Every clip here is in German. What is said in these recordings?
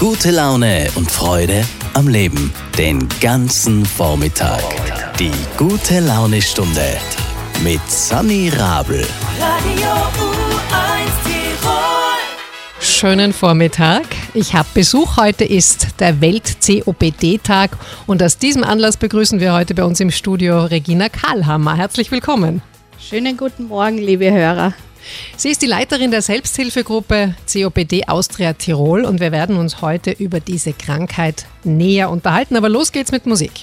Gute Laune und Freude am Leben. Den ganzen Vormittag. Die Gute-Laune-Stunde mit Sunny Rabl. Radio U1 Tirol. Schönen Vormittag. Ich habe Besuch. Heute ist der Welt-COPD-Tag und aus diesem Anlass begrüßen wir heute bei uns im Studio Regina Kahlhammer. Herzlich willkommen. Schönen guten Morgen, liebe Hörer. Sie ist die Leiterin der Selbsthilfegruppe COPD Austria Tirol und wir werden uns heute über diese Krankheit näher unterhalten. Aber los geht's mit Musik.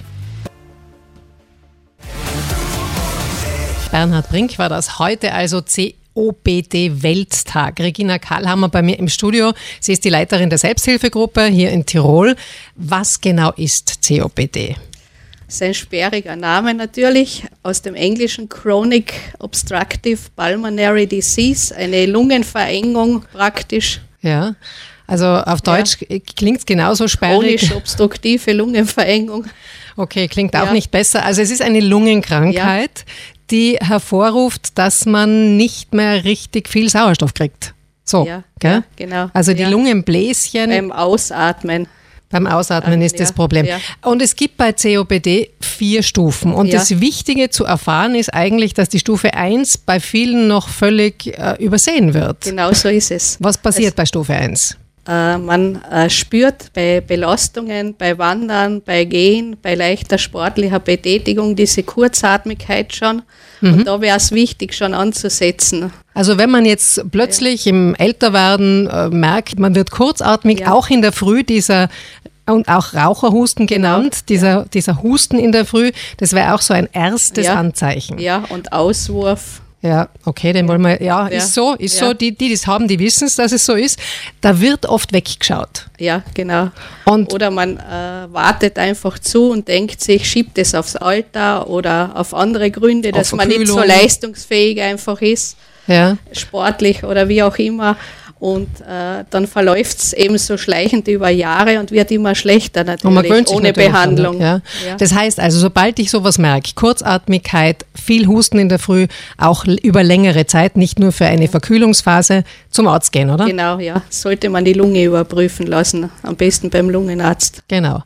Bernhard Brink war das. Heute also COPD-Welttag. Regina Kahlhammer bei mir im Studio. Sie ist die Leiterin der Selbsthilfegruppe hier in Tirol. Was genau ist COPD? Das ist ein sperriger Name natürlich, aus dem Englischen Chronic Obstructive Pulmonary Disease, eine Lungenverengung praktisch. Ja, also auf Deutsch klingt es genauso sperrig. Chronisch obstruktive Lungenverengung. Okay, klingt auch nicht besser. Also es ist eine Lungenkrankheit, die hervorruft, dass man nicht mehr richtig viel Sauerstoff kriegt. So, gell? Ja, genau. Also die Lungenbläschen. Beim Ausatmen. Beim Ausatmen ist das Problem. Ja. Und es gibt bei COPD 4 Stufen. Und das Wichtige zu erfahren ist eigentlich, dass die Stufe 1 bei vielen noch völlig übersehen wird. Genau so ist es. Was passiert bei Stufe 1? Man spürt bei Belastungen, bei Wandern, bei Gehen, bei leichter sportlicher Betätigung diese Kurzatmigkeit schon. Und da wäre es wichtig, schon anzusetzen. Also wenn man jetzt plötzlich im Älterwerden merkt, man wird kurzatmig, auch in der Früh und auch Raucherhusten genannt, dieser Husten in der Früh, das wäre auch so ein erstes Anzeichen. Ja, und Auswurf. Ja, okay, den wollen wir, ist so, die das haben, die wissen es, dass es so ist. Da wird oft weggeschaut. Ja, genau. Oder man wartet einfach zu und denkt sich, schiebt es aufs Alter oder auf andere Gründe, dass man nicht so leistungsfähig einfach ist, sportlich oder wie auch immer. Und dann verläuft es eben so schleichend über Jahre und wird immer schlechter natürlich, ohne Behandlung. Das heißt also, sobald ich sowas merke, Kurzatmigkeit, viel Husten in der Früh, auch über längere Zeit, nicht nur für eine Verkühlungsphase, zum Arzt gehen, oder? Genau, ja. Sollte man die Lunge überprüfen lassen, am besten beim Lungenarzt. Genau.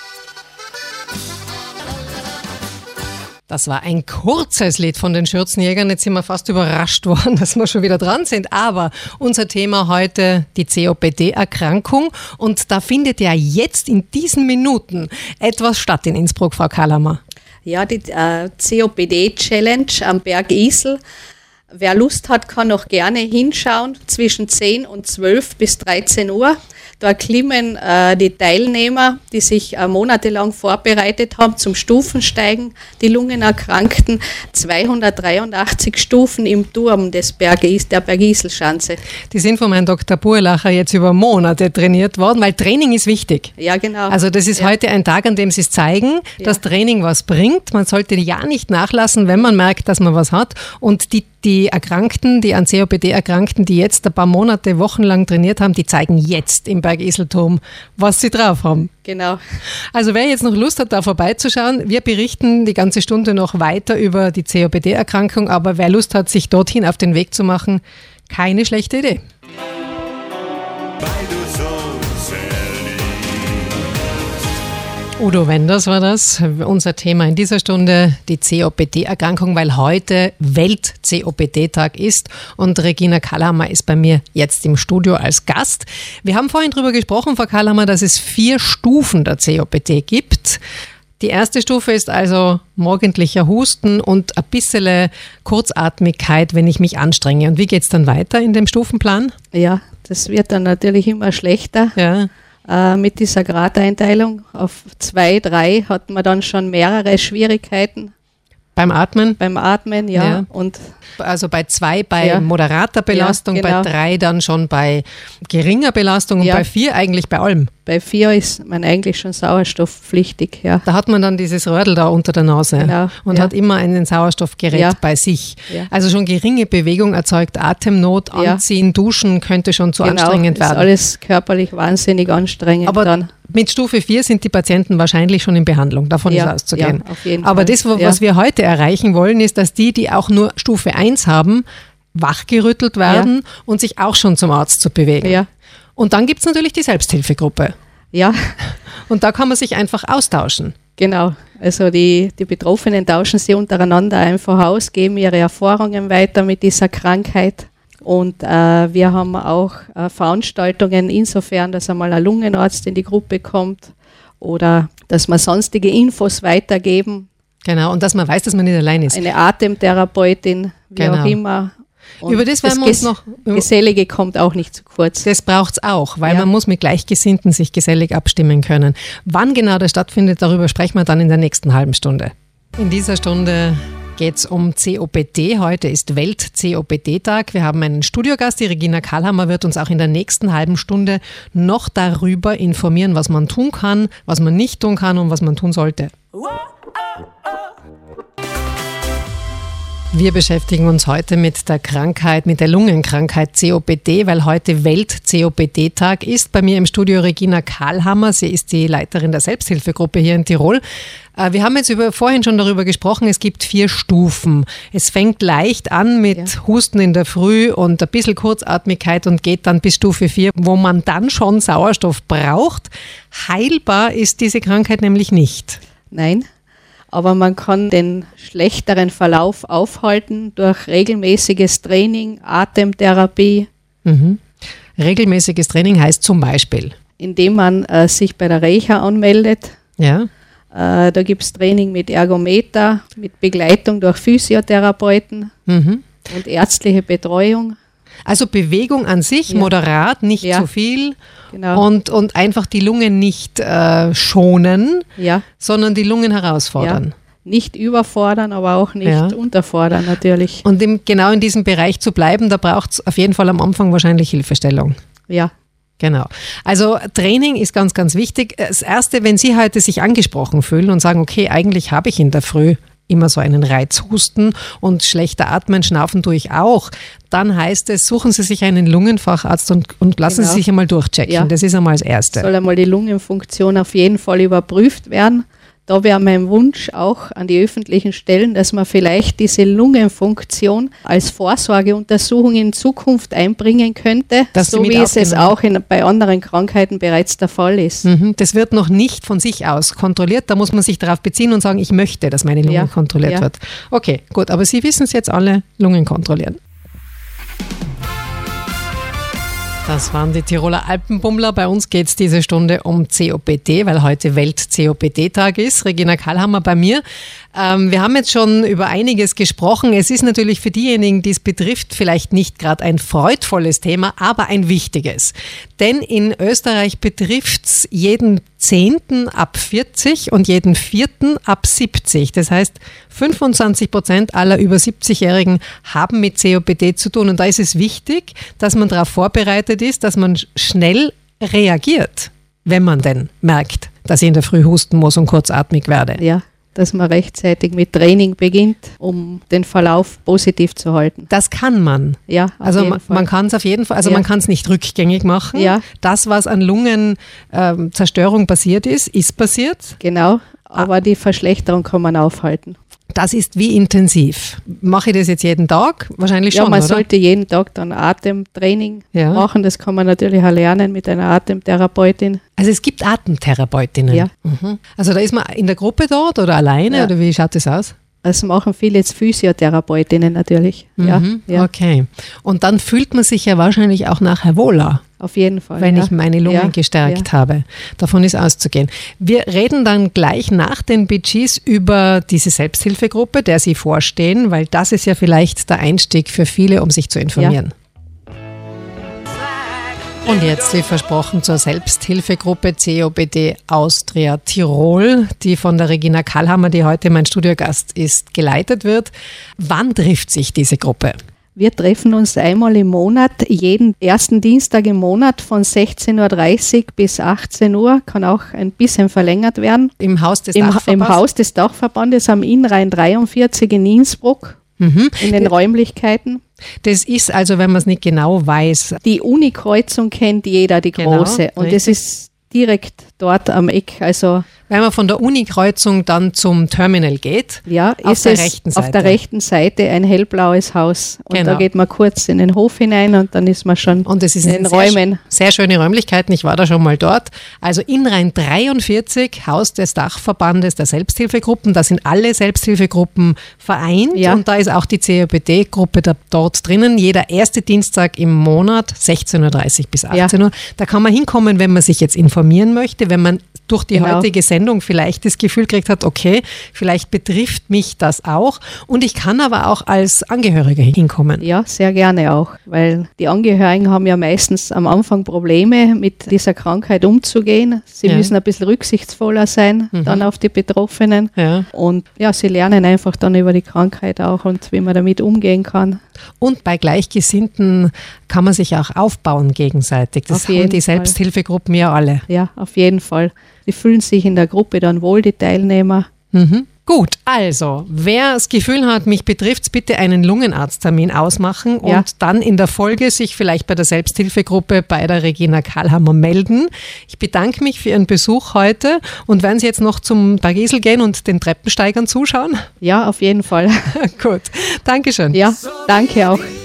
Das war ein kurzes Lied von den Schürzenjägern. Jetzt sind wir fast überrascht worden, dass wir schon wieder dran sind. Aber unser Thema heute, die COPD-Erkrankung. Und da findet ja jetzt in diesen Minuten etwas statt in Innsbruck, Frau Kahlhammer. Ja, die COPD-Challenge am Berg Isel. Wer Lust hat, kann noch gerne hinschauen, zwischen 10 und 12 bis 13 Uhr. Da erklimmen die Teilnehmer, die sich monatelang vorbereitet haben zum Stufensteigen, die Lungenerkrankten, 283 Stufen im Turm der Bergiselschanze. Die sind von Herrn Dr. Burlacher jetzt über Monate trainiert worden, weil Training ist wichtig. Ja, genau. Also das ist heute ein Tag, an dem Sie es zeigen, dass Training was bringt. Man sollte ja nicht nachlassen, wenn man merkt, dass man was hat. Und die Erkrankten, die an COPD erkrankten, die jetzt ein paar Monate, wochenlang trainiert haben, die zeigen jetzt im Bergiselturm, was sie drauf haben. Genau. Also wer jetzt noch Lust hat, da vorbeizuschauen, wir berichten die ganze Stunde noch weiter über die COPD-Erkrankung, aber wer Lust hat, sich dorthin auf den Weg zu machen, keine schlechte Idee. Udo Wenders war das, unser Thema in dieser Stunde, die COPD-Erkrankung, weil heute Welt-COPD-Tag ist und Regina Kahlhammer ist bei mir jetzt im Studio als Gast. Wir haben vorhin darüber gesprochen, Frau Kahlhammer, dass es 4 Stufen der COPD gibt. Die erste Stufe ist also morgendlicher Husten und ein bisschen Kurzatmigkeit, wenn ich mich anstrenge. Und wie geht es dann weiter in dem Stufenplan? Ja, das wird dann natürlich immer schlechter. Ja. Mit dieser Gradeinteilung auf 2, 3 hat man dann schon mehrere Schwierigkeiten. Beim Atmen? Beim Atmen, ja. Und also bei 2 bei moderater Belastung, bei 3 dann schon bei geringer Belastung und bei 4 eigentlich bei allem. Bei 4 ist man eigentlich schon sauerstoffpflichtig, ja. Da hat man dann dieses Röhrl da unter der Nase und hat immer ein Sauerstoffgerät bei sich. Ja. Also schon geringe Bewegung erzeugt Atemnot, Anziehen, Duschen könnte schon zu anstrengend werden. Ist alles körperlich wahnsinnig anstrengend. Aber dann. Mit Stufe 4 sind die Patienten wahrscheinlich schon in Behandlung, davon ist auszugehen. Ja, auf jeden Aber Fall. das, was wir heute erreichen wollen, ist, dass die auch nur Stufe 1 haben, wachgerüttelt werden und sich auch schon zum Arzt zu bewegen. Ja. Und dann gibt es natürlich die Selbsthilfegruppe. Ja, Und da kann man sich einfach austauschen. genau. Also die Betroffenen tauschen sich untereinander einfach aus, geben ihre Erfahrungen weiter mit dieser Krankheit. Und wir haben auch Veranstaltungen insofern, dass einmal ein Lungenarzt in die Gruppe kommt oder dass wir sonstige Infos weitergeben. Genau, und dass man weiß, dass man nicht allein ist. Eine Atemtherapeutin, wie Genau. auch immer. Und Über das werden wir uns noch... Gesellige kommt auch nicht zu kurz. Das braucht es auch, weil Ja. man muss mit Gleichgesinnten sich gesellig abstimmen können. Wann genau das stattfindet, darüber sprechen wir dann in der nächsten halben Stunde. In dieser Stunde geht es um COPD. Heute ist Welt-COPD-Tag. Wir haben einen Studiogast, die Regina Kallhammer wird uns auch in der nächsten halben Stunde noch darüber informieren, was man tun kann, was man nicht tun kann und was man tun sollte. Wir beschäftigen uns heute mit der Krankheit, mit der Lungenkrankheit COPD, weil heute Welt-COPD-Tag ist. Bei mir im Studio Regina Kallhammer. Sie ist die Leiterin der Selbsthilfegruppe hier in Tirol. Wir haben jetzt vorhin schon darüber gesprochen, es gibt 4 Stufen. Es fängt leicht an mit Husten in der Früh und ein bisschen Kurzatmigkeit und geht dann bis Stufe 4, wo man dann schon Sauerstoff braucht. Heilbar ist diese Krankheit nämlich nicht. Nein, aber man kann den schlechteren Verlauf aufhalten durch regelmäßiges Training, Atemtherapie, Regelmäßiges Training heißt zum Beispiel? indem man sich bei der Reha anmeldet. Ja. Da gibt es Training mit Ergometer, mit Begleitung durch Physiotherapeuten und ärztliche Betreuung. Also Bewegung an sich, Ja. moderat, nicht Ja. zu viel Genau. und einfach die Lungen nicht schonen, Ja, sondern die Lungen herausfordern. nicht überfordern, aber auch nicht Ja. unterfordern natürlich. Und genau in diesem Bereich zu bleiben, da braucht es auf jeden Fall am Anfang wahrscheinlich Hilfestellung. Ja, Genau. Also Training ist ganz, ganz wichtig. Das Erste, wenn Sie heute sich angesprochen fühlen und sagen, okay, eigentlich habe ich in der Früh immer so einen Reizhusten und schlechter Atmen, Schnaufen tue ich auch, dann heißt es, suchen Sie sich einen Lungenfacharzt und lassen Genau. Sie sich einmal durchchecken. Ja. Das ist einmal das Erste. soll einmal die Lungenfunktion auf jeden Fall überprüft werden. Da wäre mein Wunsch auch an die öffentlichen Stellen, dass man vielleicht diese Lungenfunktion als Vorsorgeuntersuchung in Zukunft einbringen könnte, Dass sie so mit wie es aufgenommen auch bei anderen Krankheiten bereits der Fall ist. Das wird noch nicht von sich aus kontrolliert. Da muss man sich darauf beziehen und sagen, ich möchte, dass meine Lunge Ja, kontrolliert ja. wird. Okay, gut. Aber Sie wissen es jetzt alle, Lungen kontrollieren. Das waren die Tiroler Alpenbummler. Bei uns geht es diese Stunde um COPD, weil heute Welt-COPD-Tag ist. Regina Kallhammer bei mir. Wir haben jetzt schon über einiges gesprochen. Es ist natürlich für diejenigen, die es betrifft, vielleicht nicht gerade ein freudvolles Thema, aber ein wichtiges. Denn in Österreich betrifft es jeden 10. ab 40 und jeden 4. ab 70. Das heißt, 25% aller über 70-Jährigen haben mit COPD zu tun. Und da ist es wichtig, dass man darauf vorbereitet ist, dass man schnell reagiert, wenn man denn merkt, dass ich in der Früh husten muss und kurzatmig werde. Ja, dass man rechtzeitig mit Training beginnt, um den Verlauf positiv zu halten. Das kann man. Ja, auf Also jeden Fall. man kann es auf jeden Fall, also Ja. man kann es nicht rückgängig machen. Ja. Das, was an Lungenzerstörung passiert ist passiert. Genau, aber die Verschlechterung kann man aufhalten. Das ist wie intensiv. Mache ich das jetzt jeden Tag? Wahrscheinlich Ja, schon, man oder? sollte jeden Tag dann Atemtraining Ja. machen. Das kann man natürlich auch lernen mit einer Atemtherapeutin. Also es gibt Atemtherapeutinnen. Ja. Mhm. Also da ist man in der Gruppe dort oder alleine Ja. oder wie schaut das aus? Das machen viele jetzt Physiotherapeutinnen natürlich. Ja, Mhm. ja, Okay. Und dann fühlt man sich ja wahrscheinlich auch nachher wohler, auf jeden Fall. wenn ja. ich meine Lungen Ja, gestärkt ja. habe. Davon ist auszugehen. Wir reden dann gleich nach den Bee-Gees über diese Selbsthilfegruppe, der Sie vorstehen, weil das ist ja vielleicht der Einstieg für viele, um sich zu informieren. Und jetzt, wie versprochen, zur Selbsthilfegruppe COPD Austria Tirol, die von der Regina Kallhammer, die heute mein Studiogast ist, geleitet wird. Wann trifft sich diese Gruppe? Wir treffen uns einmal im Monat, jeden ersten Dienstag im Monat von 16.30 Uhr bis 18 Uhr, kann auch ein bisschen verlängert werden. Im Haus des Im Dachverbands? Haus des Dachverbandes am Innrhein 43 in Innsbruck, in den Räumlichkeiten. Das ist also, wenn man es nicht genau weiß. Die Uni-Kreuzung kennt jeder, die Genau, große. Und richtig. es ist direkt dort am Eck. Also Wenn man von der Uni-Kreuzung dann zum Terminal geht, Ja, auf ist der es rechten Seite. auf der rechten Seite ein hellblaues Haus. Und Genau. da geht man kurz in den Hof hinein und dann ist man schon Und es ist in den sehr, Räumen. sehr schöne Räumlichkeiten. Ich war da schon mal dort. Also Inrhein 43, Haus des Dachverbandes der Selbsthilfegruppen. Da sind alle Selbsthilfegruppen vereint. Ja. Und da ist auch die COPD-Gruppe dort drinnen. Jeder erste Dienstag im Monat, 16.30 Uhr bis 18 Uhr. Da kann man hinkommen, wenn man sich jetzt informieren möchte, wenn man durch die Genau. heutige Sendung vielleicht das Gefühl gekriegt hat, okay, vielleicht betrifft mich das auch. Und ich kann aber auch als Angehöriger hinkommen. Ja, sehr gerne auch, weil die Angehörigen haben ja meistens am Anfang Probleme, mit dieser Krankheit umzugehen. Sie Ja. müssen ein bisschen rücksichtsvoller sein, dann auf die Betroffenen. Ja. Und ja, sie lernen einfach dann über die Krankheit auch und wie man damit umgehen kann. Und bei Gleichgesinnten kann man sich auch aufbauen gegenseitig. Das Auf jeden haben die Fall. Selbsthilfegruppen ja alle. Ja, auf jeden Fall. Sie fühlen sich in der Gruppe dann wohl, die Teilnehmer. Gut, also, wer das Gefühl hat, mich betrifft's, bitte einen Lungenarzttermin ausmachen und Ja. dann in der Folge sich vielleicht bei der Selbsthilfegruppe bei der Regina Kallhammer melden. Ich bedanke mich für Ihren Besuch heute und werden Sie jetzt noch zum Bergisel gehen und den Treppensteigern zuschauen? Ja, auf jeden Fall. Gut, Dankeschön. Ja, danke auch.